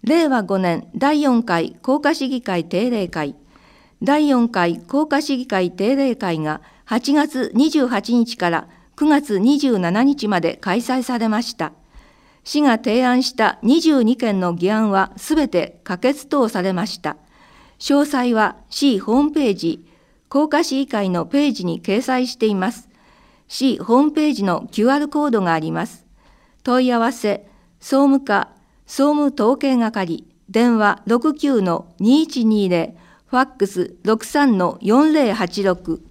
令和5年第4回甲賀市議会定例会、第4回甲賀市議会定例会が8月28日から9月27日まで開催されました。市が提案した22件の議案はすべて可決等されました。詳細は市ホームページ、甲賀市議会のページに掲載しています。市ホームページの QR コードがあります。問い合わせ、総務課、総務統計係、電話 69-2120、ファックス 63-4086、